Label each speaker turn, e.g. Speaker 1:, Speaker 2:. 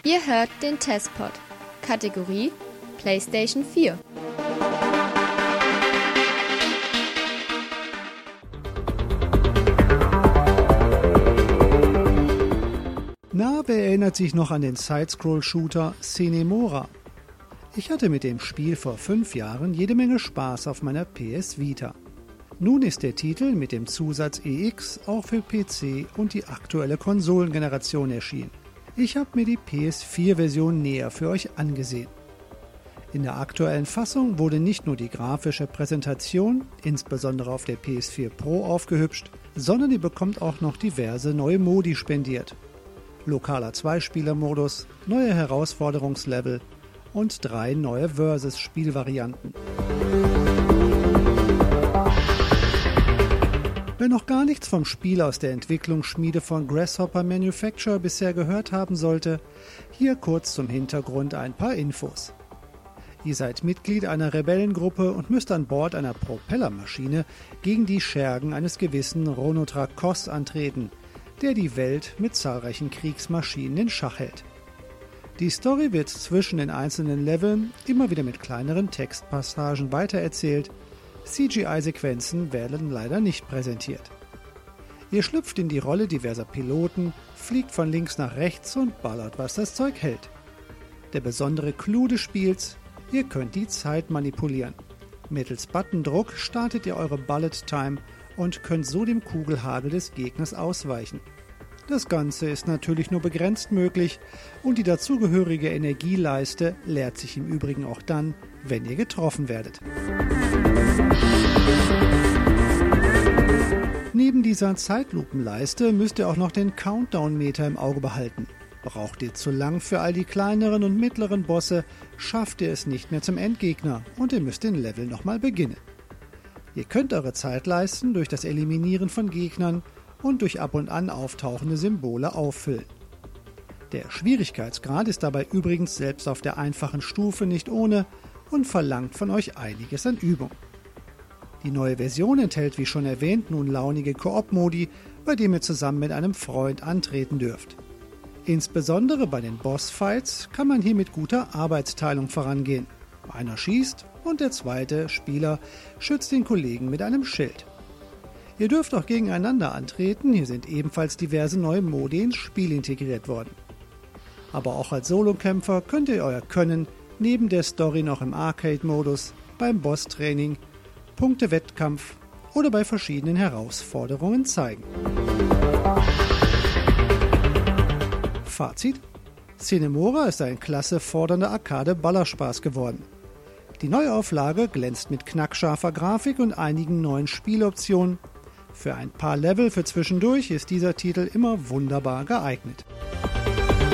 Speaker 1: Ihr hört den Testpod. Kategorie PlayStation 4.
Speaker 2: Na, wer erinnert sich noch an den Side-Scroll-Shooter Cinemora? Ich hatte mit dem Spiel vor 5 Jahren jede Menge Spaß auf meiner PS Vita. Nun ist der Titel mit dem Zusatz EX auch für PC und die aktuelle Konsolengeneration erschienen. Ich habe mir die PS4-Version näher für euch angesehen. In der aktuellen Fassung wurde nicht nur die grafische Präsentation, insbesondere auf der PS4 Pro, aufgehübscht, sondern die bekommt auch noch diverse neue Modi spendiert. Lokaler Zweispieler-Modus, neue Herausforderungslevel und 3 neue Versus-Spielvarianten. Wer noch gar nichts vom Spiel aus der Entwicklungsschmiede von Grasshopper Manufacture bisher gehört haben sollte, hier kurz zum Hintergrund ein paar Infos. Ihr seid Mitglied einer Rebellengruppe und müsst an Bord einer Propellermaschine gegen die Schergen eines gewissen Ronotrak Kos antreten, der die Welt mit zahlreichen Kriegsmaschinen in Schach hält. Die Story wird zwischen den einzelnen Leveln immer wieder mit kleineren Textpassagen weitererzählt. CGI-Sequenzen werden leider nicht präsentiert. Ihr schlüpft in die Rolle diverser Piloten, fliegt von links nach rechts und ballert, was das Zeug hält. Der besondere Clou des Spiels: ihr könnt die Zeit manipulieren. Mittels Buttondruck startet ihr eure Bullet Time und könnt so dem Kugelhagel des Gegners ausweichen. Das Ganze ist natürlich nur begrenzt möglich und die dazugehörige Energieleiste leert sich im Übrigen auch dann, wenn ihr getroffen werdet. Neben dieser Zeitlupenleiste müsst ihr auch noch den Countdown-Meter im Auge behalten. Braucht ihr zu lang für all die kleineren und mittleren Bosse, schafft ihr es nicht mehr zum Endgegner und ihr müsst den Level nochmal beginnen. Ihr könnt eure Zeit leisten durch das Eliminieren von Gegnern und durch ab und an auftauchende Symbole auffüllen. Der Schwierigkeitsgrad ist dabei übrigens selbst auf der einfachen Stufe nicht ohne und verlangt von euch einiges an Übung. Die neue Version enthält, wie schon erwähnt, nun launige Koop-Modi, bei dem ihr zusammen mit einem Freund antreten dürft. Insbesondere bei den Bossfights kann man hier mit guter Arbeitsteilung vorangehen. Einer schießt und der zweite Spieler schützt den Kollegen mit einem Schild. Ihr dürft auch gegeneinander antreten, hier sind ebenfalls diverse neue Modi ins Spiel integriert worden. Aber auch als Solokämpfer könnt ihr euer Können neben der Story noch im Arcade-Modus, beim Boss-Training, Punkte-Wettkampf oder bei verschiedenen Herausforderungen zeigen. Fazit: Cinemora ist ein klasse fordernder Arcade-Ballerspaß geworden. Die Neuauflage glänzt mit knackscharfer Grafik und einigen neuen Spieloptionen. Für ein paar Level für zwischendurch ist dieser Titel immer wunderbar geeignet.